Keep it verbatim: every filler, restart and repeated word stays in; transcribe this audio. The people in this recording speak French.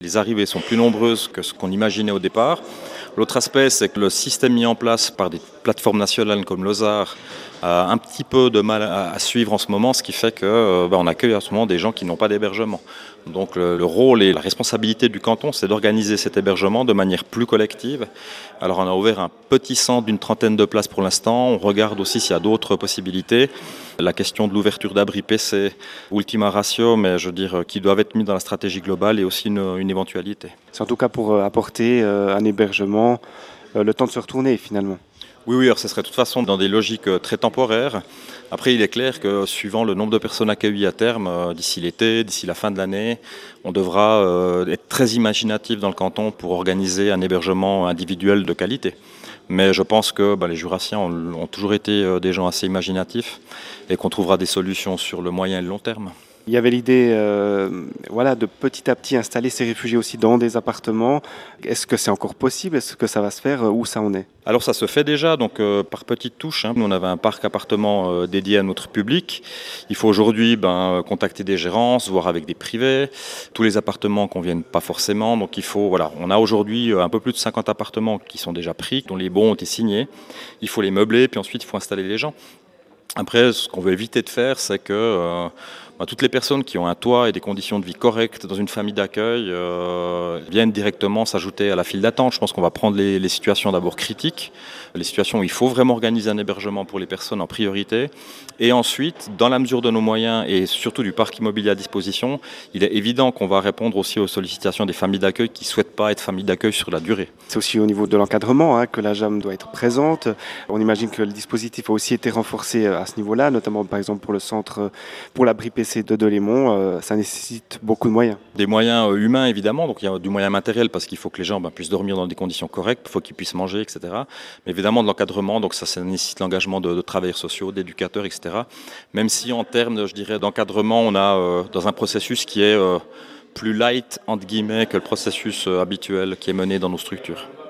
les arrivées sont plus nombreuses que ce qu'on imaginait au départ. L'autre aspect, c'est que le système mis en place par des plateformes nationales comme Lozar a un petit peu de mal à suivre en ce moment, ce qui fait qu'on ben, accueille en ce moment des gens qui n'ont pas d'hébergement. Donc le, le rôle et la responsabilité du canton, c'est d'organiser cet hébergement de manière plus collective. Alors on a ouvert un petit centre d'une trentaine de places pour l'instant. On regarde aussi s'il y a d'autres possibilités. La question de l'ouverture d'abris P C, ultima ratio, mais je veux dire, qui doivent être mis dans la stratégie globale, est aussi une, une éventualité. C'est en tout cas pour apporter un hébergement, le temps de se retourner finalement. Oui, oui, alors ce serait de toute façon dans des logiques très temporaires. Après, il est clair que suivant le nombre de personnes accueillies à terme, euh, d'ici l'été, d'ici la fin de l'année, on devra euh, être très imaginatif dans le canton pour organiser un hébergement individuel de qualité. Mais je pense que bah, les Jurassiens ont, ont toujours été euh, des gens assez imaginatifs et qu'on trouvera des solutions sur le moyen et le long terme. Il y avait l'idée euh, voilà, de petit à petit installer ces réfugiés aussi dans des appartements. Est-ce que c'est encore possible? Est-ce que ça va se faire? Où ça en est? Alors ça se fait déjà, donc euh, par petites touches. Hein. Nous on avait un parc appartement euh, dédié à notre public. Il faut aujourd'hui ben, contacter des gérances, voir avec des privés. Tous les appartements ne conviennent pas forcément, donc il faut voilà. On a aujourd'hui un peu plus de cinquante appartements qui sont déjà pris, dont les bons ont été signés. Il faut les meubler, puis ensuite il faut installer les gens. Après, ce qu'on veut éviter de faire, c'est que euh, bah, toutes les personnes qui ont un toit et des conditions de vie correctes dans une famille d'accueil euh, viennent directement s'ajouter à la file d'attente. Je pense qu'on va prendre les, les situations d'abord critiques, les situations où il faut vraiment organiser un hébergement pour les personnes en priorité. Et ensuite, dans la mesure de nos moyens et surtout du parc immobilier à disposition, il est évident qu'on va répondre aussi aux sollicitations des familles d'accueil qui ne souhaitent pas être familles d'accueil sur la durée. C'est aussi au niveau de l'encadrement hein, que la J A M doit être présente. On imagine que le dispositif a aussi été renforcé à ce niveau-là, notamment par exemple pour le centre, pour l'abri P C de Delémont. Euh, ça nécessite beaucoup de moyens. Des moyens humains évidemment, donc il y a du moyen matériel parce qu'il faut que les gens ben, puissent dormir dans des conditions correctes, il faut qu'ils puissent manger, et cetera. Mais évidemment de l'encadrement, donc ça, ça nécessite l'engagement de, de travailleurs sociaux, d'éducateurs, et cetera. Même si en termes, je dirais, d'encadrement, on a euh, dans un processus qui est euh, plus light entre guillemets que le processus euh, habituel qui est mené dans nos structures.